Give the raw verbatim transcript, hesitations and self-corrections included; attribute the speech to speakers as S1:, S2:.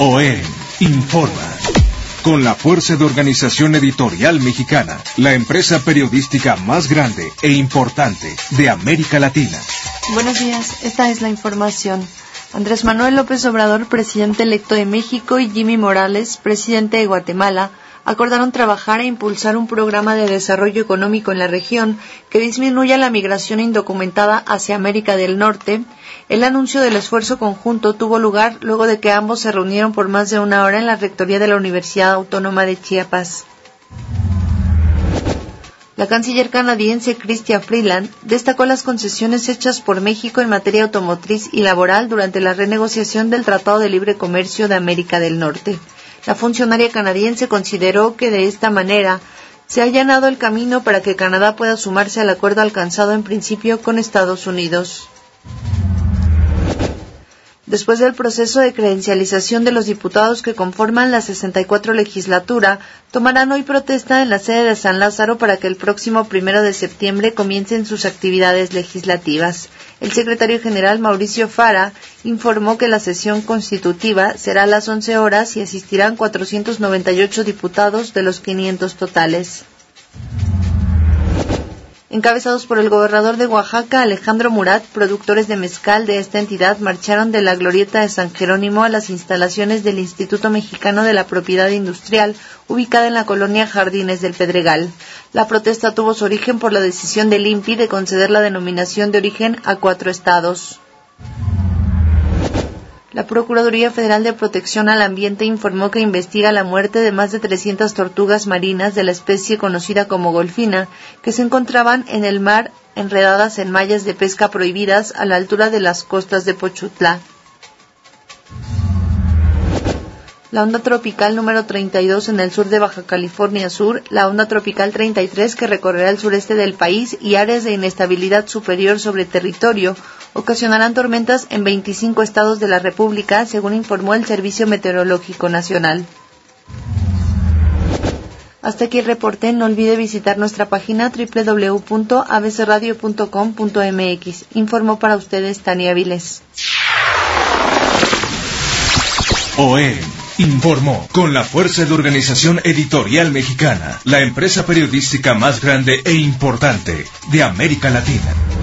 S1: O E informa. Con la fuerza de Organización Editorial Mexicana, la empresa periodística más grande e importante de América Latina.
S2: Buenos días, esta es la información. Andrés Manuel López Obrador, presidente electo de México, y Jimmy Morales, presidente de Guatemala, acordaron trabajar e impulsar un programa de desarrollo económico en la región que disminuya la migración indocumentada hacia América del Norte. El anuncio del esfuerzo conjunto tuvo lugar luego de que ambos se reunieron por más de una hora en la rectoría de la Universidad Autónoma de Chiapas. La canciller canadiense Chrystia Freeland destacó las concesiones hechas por México en materia automotriz y laboral durante la renegociación del Tratado de Libre Comercio de América del Norte. La funcionaria canadiense consideró que de esta manera se ha allanado el camino para que Canadá pueda sumarse al acuerdo alcanzado en principio con Estados Unidos. Después del proceso de credencialización de los diputados que conforman la sesenta y cuatro legislatura, tomarán hoy protesta en la sede de San Lázaro para que el próximo primero de septiembre comiencen sus actividades legislativas. El secretario general Mauricio Fara informó que la sesión constitutiva será a las once horas y asistirán cuatrocientos noventa y ocho diputados de los quinientos totales. Encabezados por el gobernador de Oaxaca, Alejandro Murat, productores de mezcal de esta entidad marcharon de la glorieta de San Jerónimo a las instalaciones del Instituto Mexicano de la Propiedad Industrial, ubicada en la colonia Jardines del Pedregal. La protesta tuvo su origen por la decisión del I N P I de conceder la denominación de origen a cuatro estados. La Procuraduría Federal de Protección al Ambiente informó que investiga la muerte de más de trescientas tortugas marinas de la especie conocida como golfina, que se encontraban en el mar enredadas en mallas de pesca prohibidas a la altura de las costas de Pochutla. La onda tropical número treinta y dos en el sur de Baja California Sur, la onda tropical treinta y tres que recorrerá el sureste del país y áreas de inestabilidad superior sobre territorio, ocasionarán tormentas en veinticinco estados de la República, según informó el Servicio Meteorológico Nacional. Hasta aquí el reporte. No olvide visitar nuestra página doble u doble u doble u punto a b c radio punto com punto m x. Informó para ustedes Tania Viles.
S1: O E informó. Con la fuerza de Organización Editorial Mexicana, la empresa periodística más grande e importante de América Latina.